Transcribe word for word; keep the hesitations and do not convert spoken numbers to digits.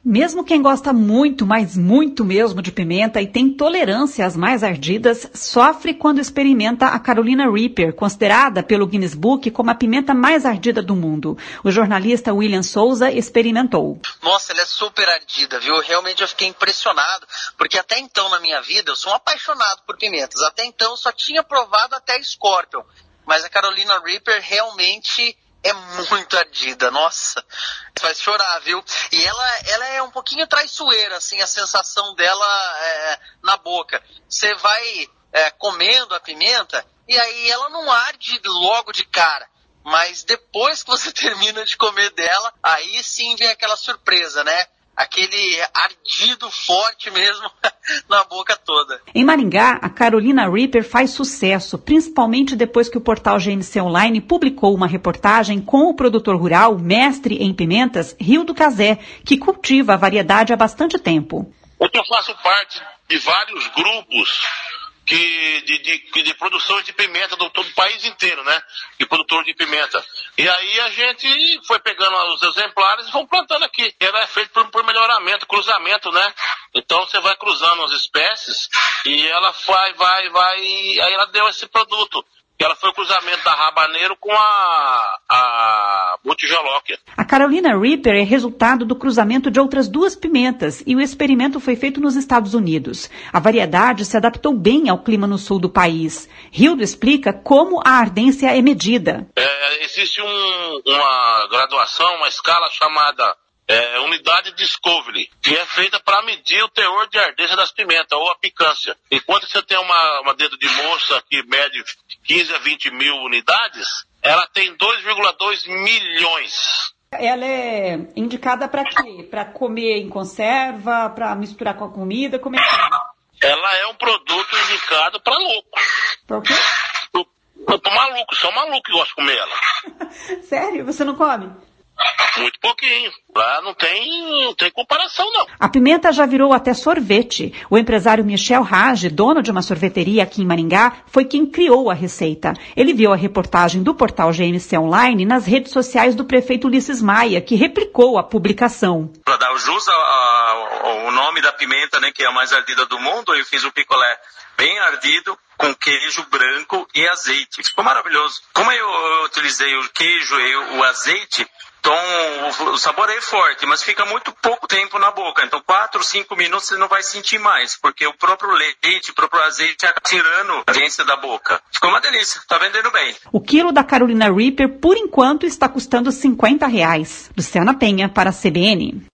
Mesmo quem gosta muito, mas muito mesmo de pimenta e tem tolerância às mais ardidas, sofre quando experimenta a Carolina Reaper, considerada pelo Guinness Book como a pimenta mais ardida do mundo. O jornalista William Souza experimentou. Nossa, ela é super ardida, viu? Realmente eu fiquei impressionado, porque até então na minha vida eu sou um apaixonado por pimentas. Até então eu só tinha provado até a Scorpion, mas a Carolina Reaper realmente é muito ardida, nossa, faz chorar, viu? E ela, ela é um pouquinho traiçoeira, assim, a sensação dela é, na boca. Você vai é, comendo a pimenta e aí ela não arde logo de cara, mas depois que você termina de comer dela, aí sim vem aquela surpresa, né? Aquele ardido forte mesmo na boca toda. Em Maringá, a Carolina Reaper faz sucesso, principalmente depois que o portal G N C Online publicou uma reportagem com o produtor rural, mestre em pimentas, Rildo Cazé, que cultiva a variedade há bastante tempo. Eu faço parte de vários grupos que, de, de, de produção de pimenta do todo o país inteiro, né? De produtor de pimenta. E aí a gente foi pegando os exemplares e vamos plantando aqui. Ela é feita por, por melhoramento, cruzamento, né? Então você vai cruzando as espécies e ela vai, vai, vai. Aí ela deu esse produto. Ela foi o cruzamento da Rabaneiro com a, a Butijolóquia. A Carolina Reaper é resultado do cruzamento de outras duas pimentas e o experimento foi feito nos Estados Unidos. A variedade se adaptou bem ao clima no sul do país. Rildo explica como a ardência é medida. É, existe um, uma graduação, uma escala chamada É, unidade Discovery, que é feita para medir o teor de ardência das pimentas, ou a picância. Enquanto você tem uma, uma dedo de moça que mede quinze a vinte mil unidades, ela tem dois vírgula dois milhões. Ela é indicada para quê? Para comer em conserva, para misturar com a comida? Como é que é? Ela é um produto indicado para louco. Por quê? Pro, pro maluco, só maluco que gosta de comer ela. Sério? Você não come? Muito pouquinho. Lá não tem, não tem comparação, não. A pimenta já virou até sorvete. O empresário Michel Rage, dono de uma sorveteria aqui em Maringá, foi quem criou a receita. Ele viu a reportagem do portal G N C Online nas redes sociais do prefeito Ulisses Maia, que replicou a publicação. Para dar o jus ao nome da pimenta, né, que é a mais ardida do mundo, eu fiz um picolé bem ardido, com queijo branco e azeite. Ficou maravilhoso. Como eu, eu utilizei o queijo e o azeite, então o, o sabor é forte, mas fica muito pouco tempo na boca. Então quatro, cinco minutos você não vai sentir mais, porque o próprio leite, o próprio azeite acaba tirando a ardência da boca. Ficou uma delícia, tá vendendo bem. O quilo da Carolina Reaper, por enquanto, está custando cinquenta reais. Luciana Penha, para a C B N.